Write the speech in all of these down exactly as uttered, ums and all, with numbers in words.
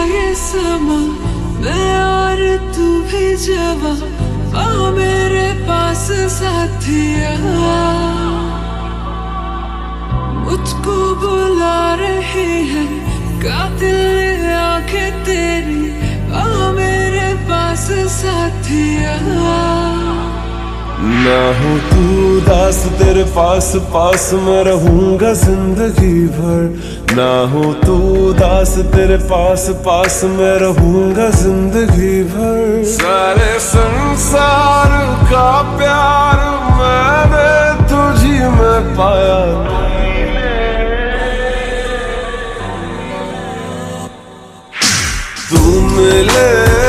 ये समा, मैं और तू भी जवा, आ मेरे पास साथिया। मुझको बुला रही है कातिल आंखें तेरी, आ मेरे पास साथिया। ना हो तू दास तेरे पास पास मैं रहूंगा जिंदगी भर। ना हो तू दास तेरे पास पास मैं रहूंगा जिंदगी भर। सारे संसार का प्यार मैंने तुझी में पाया। तू मिले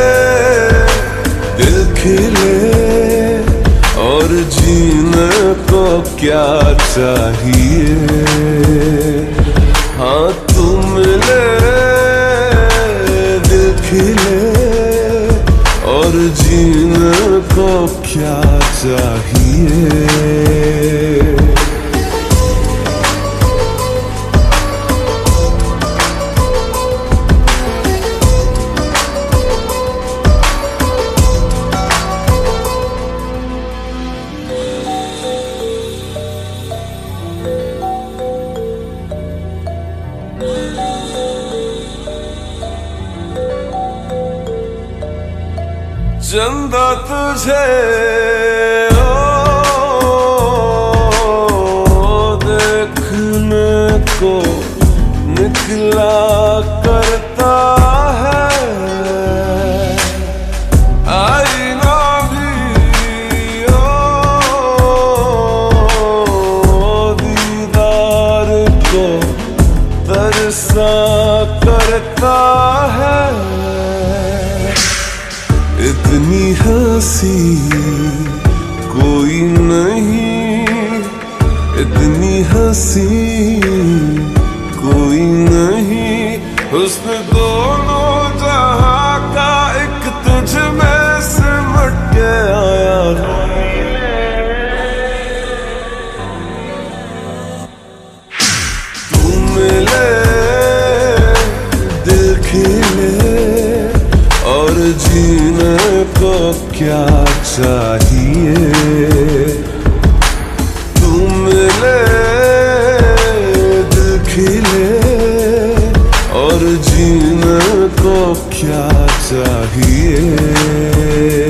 दिल खिले और जीने को क्या चाहिए। हाँ तू मिले दिल खिले और जीने को क्या चाहिए। चंदा तुझे ओ देखने को निकला करता है। आईना भी ओ दीदार को तरसा करता है। इतनी हंसी कोई नहीं, इतनी हंसी कोई नहीं। हुस्न दोनों जहां का एक तुझ में सिमट के आया। तू मिले दिल खिले और जीने को क्या चाहिए। तू मिले दिल खिले और जीने को क्या चाहिए।